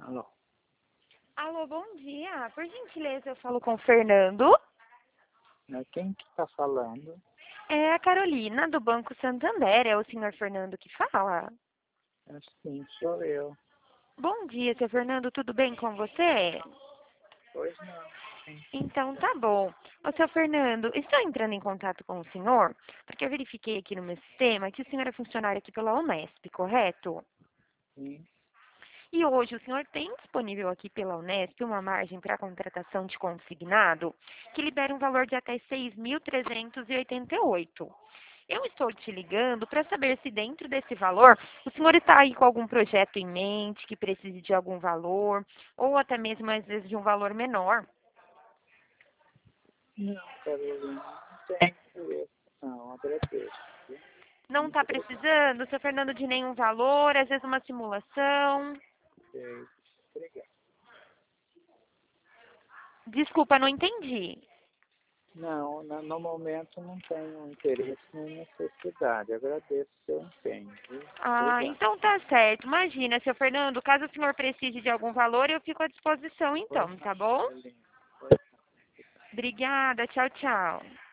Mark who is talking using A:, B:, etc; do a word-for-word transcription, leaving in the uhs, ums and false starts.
A: Alô,
B: Alô, bom dia. Por gentileza, eu falo com o Fernando.
A: né? Quem que tá falando?
B: É a Carolina, do Banco Santander. É o senhor Fernando que fala.
A: Assim, sou eu.
B: Bom dia, seu Fernando. Tudo bem com você?
A: Pois não. Sim,
B: Então, tá bom. Ô, seu Fernando, estou entrando em contato com o senhor porque eu verifiquei aqui no meu sistema que o senhor é funcionário aqui pela Unesp, correto?
A: sim.
B: E hoje o senhor tem disponível aqui pela Unesp uma margem para contratação de consignado que libera um valor de até seis mil trezentos e oitenta e oito. Eu estou te ligando para saber se dentro desse valor o senhor está aí com algum projeto em mente que precise de algum valor ou até mesmo às vezes de um valor menor.
A: Não, Carolina, não tem interesse. Não, agradeço. Viu?
B: Não
A: Muito
B: está
A: obrigado.
B: precisando, seu Fernando, de nenhum valor, às vezes uma simulação.
A: Obrigado.
B: Desculpa, não entendi.
A: Não, na- no momento não tenho interesse nem necessidade. Agradeço o seu empenho, viu?
B: Ah,
A: Obrigado.
B: então tá certo. Imagina, seu Fernando, caso o senhor precise de algum valor, eu fico à disposição
A: Pois
B: então,
A: não,
B: tá bom?
A: Carolina. Pois não.
B: Obrigada, tchau, tchau.